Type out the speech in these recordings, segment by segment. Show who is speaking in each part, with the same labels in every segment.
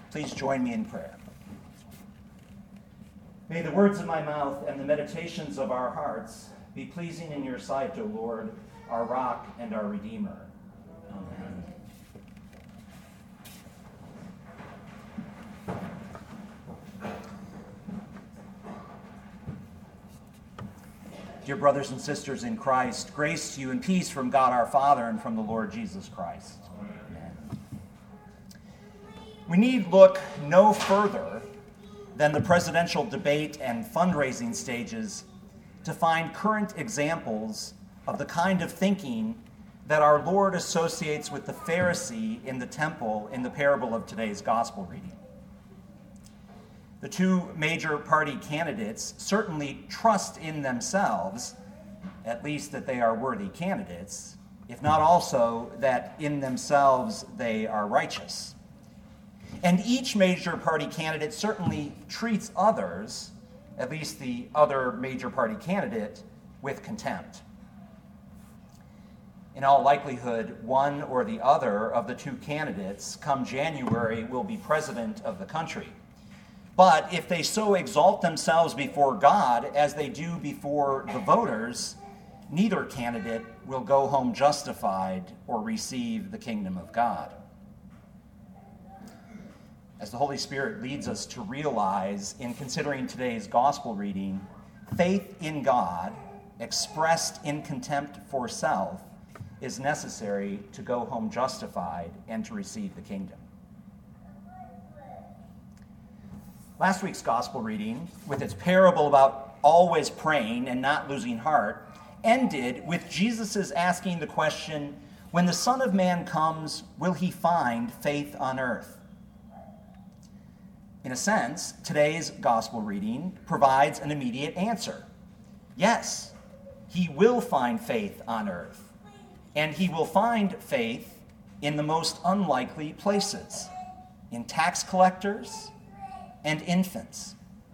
Speaker 1: Please join me in prayer. May the words of my mouth and the meditations of our hearts be pleasing in your sight, O Lord, our rock and our Redeemer. Amen. Dear brothers and sisters in Christ, grace to you and peace from God our Father and from the Lord Jesus Christ. Amen. We need look no further than the presidential debate and fundraising stages to find current examples of the kind of thinking that our Lord associates with the Pharisee in the temple in the parable of today's gospel reading. The two major party candidates certainly trust in themselves, at least that they are worthy candidates, if not also that in themselves they are righteous. And each major party candidate certainly treats others, at least the other major party candidate, with contempt. In all likelihood, one or the other of the two candidates, come January, will be president of the country. But if they so exalt themselves before God as they do before the voters, neither candidate will go home justified or receive the kingdom of God. As the Holy Spirit leads us to realize in considering today's gospel reading, faith in God, expressed in contempt for self, is necessary to go home justified and to receive the kingdom. Last week's gospel reading, with its parable about always praying and not losing heart, ended with Jesus' asking the question, when the Son of Man comes, will he find faith on earth? In a sense, today's gospel reading provides an immediate answer. Yes, he will find faith on earth, and he will find faith in the most unlikely places, in tax collectors and infants.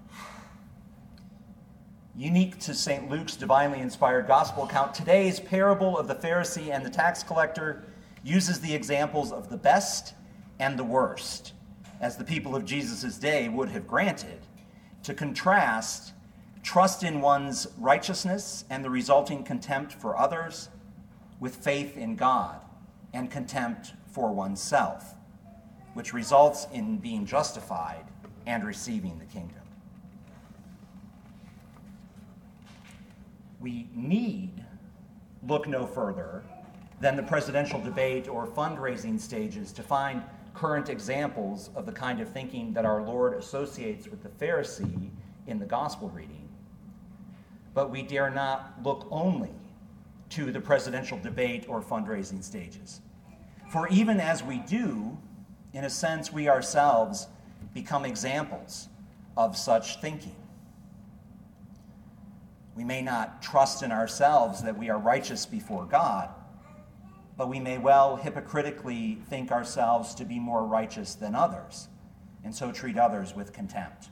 Speaker 1: Unique to St. Luke's divinely inspired gospel account, today's parable of the Pharisee and the tax collector uses the examples of the best and the worst, as the people of Jesus' day would have granted, to contrast trust in one's righteousness and the resulting contempt for others with faith in God and contempt for oneself, which results in being justified and receiving the kingdom. We need look no further than the presidential debate or fundraising stages to find current examples of the kind of thinking that our Lord associates with the Pharisee in the gospel reading. But we dare not look only to the presidential debate or fundraising stages. For even as we do, in a sense, we ourselves become examples of such thinking. We may not trust in ourselves that we are righteous before God, but we may well hypocritically think ourselves to be more righteous than others, and so treat others with contempt.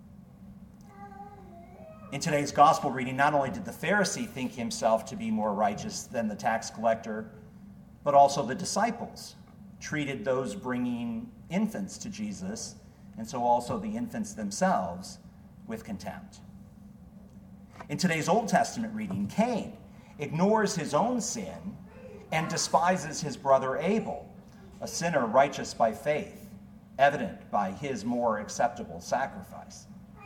Speaker 1: In today's gospel reading, not only did the Pharisee think himself to be more righteous than the tax collector, but also the disciples treated those bringing infants to Jesus, and so also the infants themselves, with contempt. In today's Old Testament reading, Cain ignores his own sin and despises his brother Abel, a sinner righteous by faith, evident by his more acceptable sacrifice.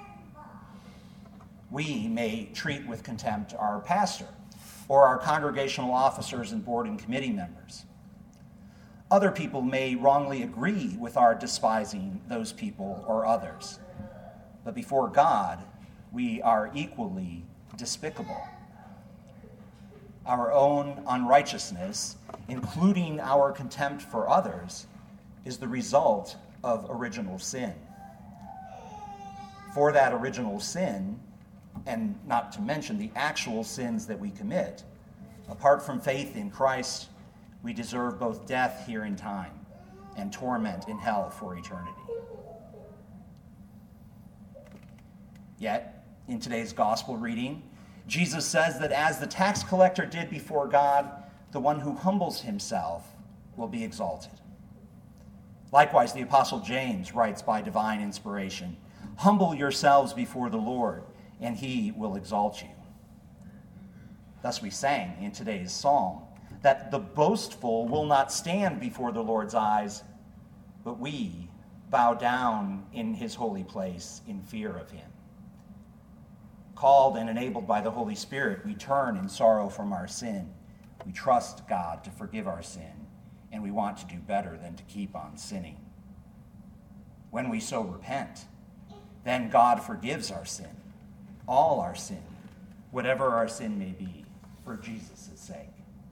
Speaker 1: We may treat with contempt our pastor or our congregational officers and board and committee members. Other people may wrongly agree with our despising those people or others, but before God, we are equally despicable. Our own unrighteousness, including our contempt for others, is the result of original sin. For that original sin, and not to mention the actual sins that we commit, apart from faith in Christ, we deserve both death here in time and torment in hell for eternity. Yet, in today's gospel reading, Jesus says that as the tax collector did before God, the one who humbles himself will be exalted. Likewise, the Apostle James writes by divine inspiration, "Humble yourselves before the Lord, and he will exalt you." Thus we sang in today's psalm that the boastful will not stand before the Lord's eyes, but we bow down in his holy place in fear of him. Called and enabled by the Holy Spirit, we turn in sorrow from our sin. We trust God to forgive our sin, and we want to do better than to keep on sinning. When we so repent, then God forgives our sin, all our sin, whatever our sin may be, for Jesus' sake.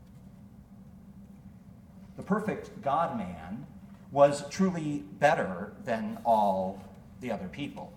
Speaker 1: The perfect God-man was truly better than all the other people.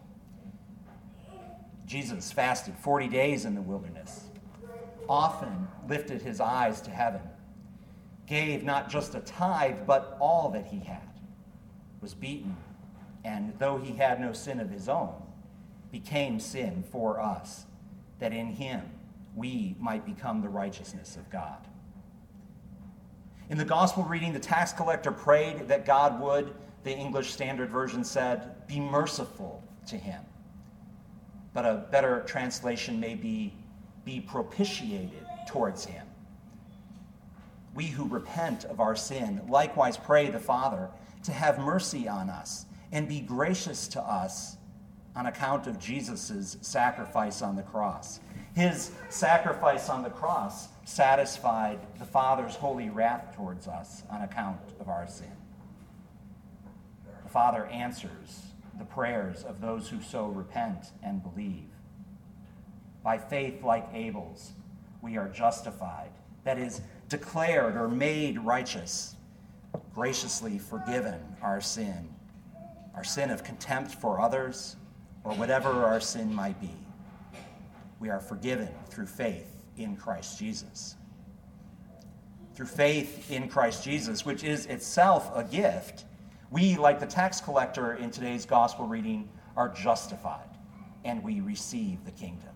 Speaker 1: Jesus fasted 40 days in the wilderness, often lifted his eyes to heaven, gave not just a tithe, but all that he had, was beaten, and though he had no sin of his own, became sin for us, that in him we might become the righteousness of God. In the gospel reading, the tax collector prayed that God would, the English Standard Version said, be merciful to him. But a better translation may be propitiated towards him. We who repent of our sin likewise pray the Father to have mercy on us and be gracious to us on account of Jesus' sacrifice on the cross. His sacrifice on the cross satisfied the Father's holy wrath towards us on account of our sin. The Father answers the prayers of those who so repent and believe. By faith like Abel's, we are justified, that is, declared or made righteous, graciously forgiven our sin of contempt for others, or whatever our sin might be. We are forgiven through faith in Christ Jesus. Through faith in Christ Jesus, which is itself a gift, we, like the tax collector in today's gospel reading, are justified, and we receive the kingdom.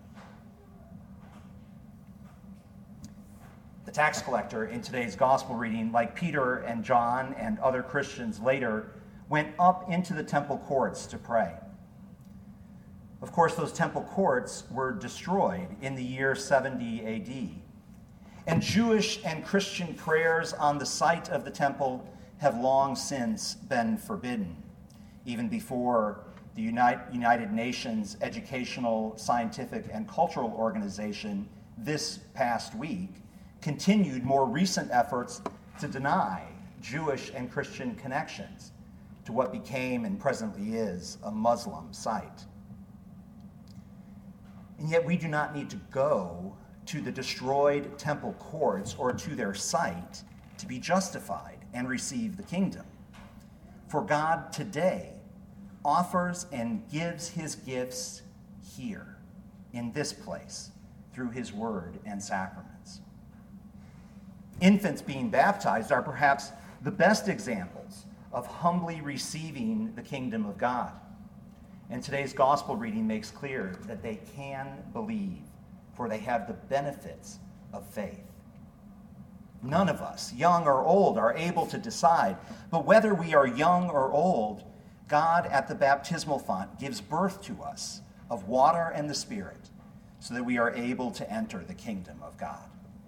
Speaker 1: The tax collector in today's gospel reading, like Peter and John and other Christians later, went up into the temple courts to pray. Of course, those temple courts were destroyed in the year 70 AD. And Jewish and Christian prayers on the site of the temple have long since been forbidden, even before the United Nations Educational, Scientific, and Cultural Organization this past week continued more recent efforts to deny Jewish and Christian connections to what became and presently is a Muslim site. And yet we do not need to go to the destroyed temple courts or to their site to be justified and receive the kingdom. For God today offers and gives his gifts here, in this place, through his word and sacraments. Infants being baptized are perhaps the best examples of humbly receiving the kingdom of God. And today's gospel reading makes clear that they can believe, for they have the benefits of faith. None of us, young or old, are able to decide, but whether we are young or old, God at the baptismal font gives birth to us of water and the Spirit, so that we are able to enter the kingdom of God.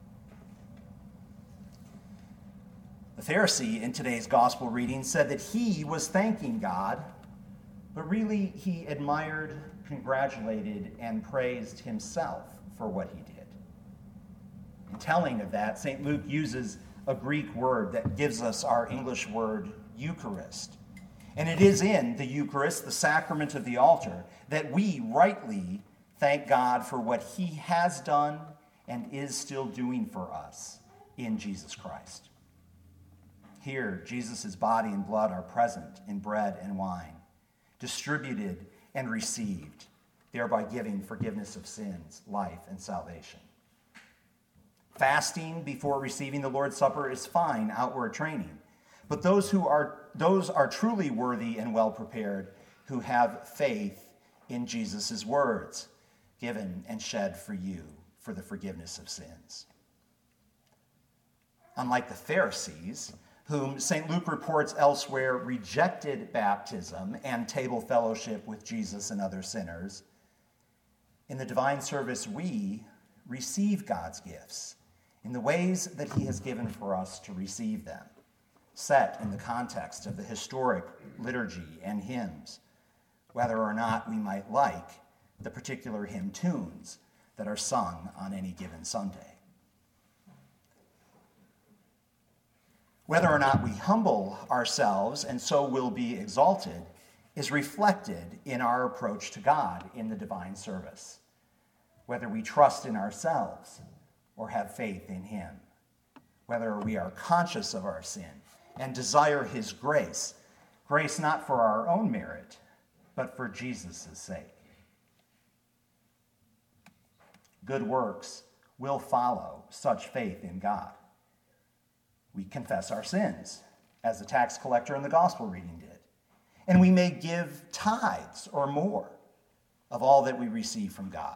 Speaker 1: The Pharisee in today's gospel reading said that he was thanking God, but really he admired, congratulated, and praised himself for what he did. In telling of that, St. Luke uses a Greek word that gives us our English word Eucharist. And it is in the Eucharist, the sacrament of the altar, that we rightly thank God for what he has done and is still doing for us in Jesus Christ. Here, Jesus' body and blood are present in bread and wine, distributed and received, thereby giving forgiveness of sins, life, and salvation. Fasting before receiving the Lord's Supper is fine outward training, but those are truly worthy and well prepared who have faith in Jesus' words, given and shed for you for the forgiveness of sins. Unlike the Pharisees, whom St. Luke reports elsewhere rejected baptism and table fellowship with Jesus and other sinners, in the divine service we receive God's gifts in the ways that he has given for us to receive them, set in the context of the historic liturgy and hymns, whether or not we might like the particular hymn tunes that are sung on any given Sunday. Whether or not we humble ourselves and so will be exalted is reflected in our approach to God in the divine service, whether we trust in ourselves or have faith in him, whether we are conscious of our sin and desire his grace, grace not for our own merit, but for Jesus' sake. Good works will follow such faith in God. We confess our sins, as the tax collector in the gospel reading did, and we may give tithes or more of all that we receive from God.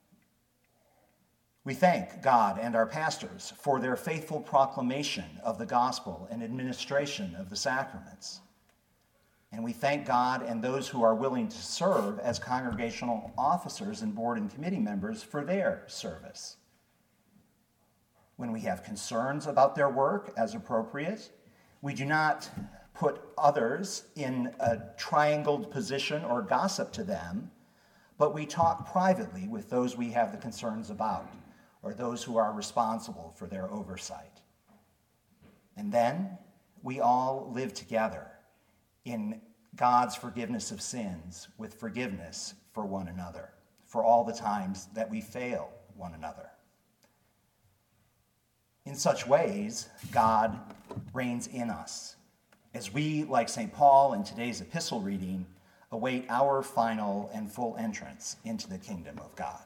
Speaker 1: We thank God and our pastors for their faithful proclamation of the gospel and administration of the sacraments. And we thank God and those who are willing to serve as congregational officers and board and committee members for their service. When we have concerns about their work as appropriate, we do not put others in a triangled position or gossip to them, but we talk privately with those we have the concerns about, or those who are responsible for their oversight. And then we all live together in God's forgiveness of sins with forgiveness for one another, for all the times that we fail one another. In such ways, God reigns in us, as we, like St. Paul in today's epistle reading, await our final and full entrance into the kingdom of God.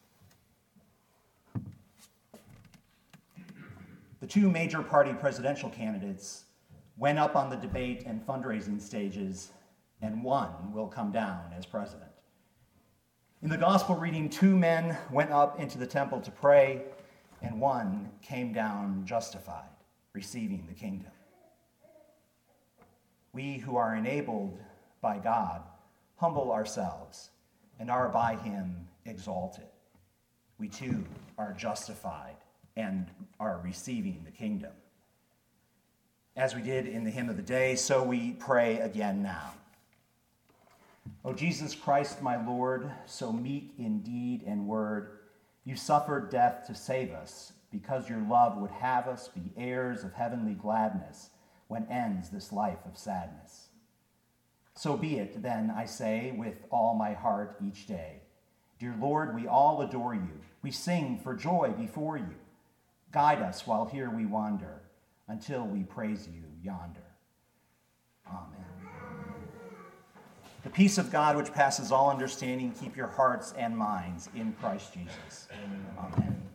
Speaker 1: The two major party presidential candidates went up on the debate and fundraising stages, and one will come down as president. In the gospel reading, 2 men went up into the temple to pray, and one came down justified, receiving the kingdom. We who are enabled by God humble ourselves and are by him exalted. We too are justified and are receiving the kingdom. As we did in the hymn of the day, so we pray again now. O Jesus Christ, my Lord, so meek in deed and word, you suffered death to save us, because your love would have us be heirs of heavenly gladness when ends this life of sadness. So be it, then, I say, with all my heart each day. Dear Lord, we all adore you. We sing for joy before you. Guide us while here we wander, until we praise you yonder. Amen. The peace of God, which passes all understanding, keep your hearts and minds in Christ Jesus. Amen.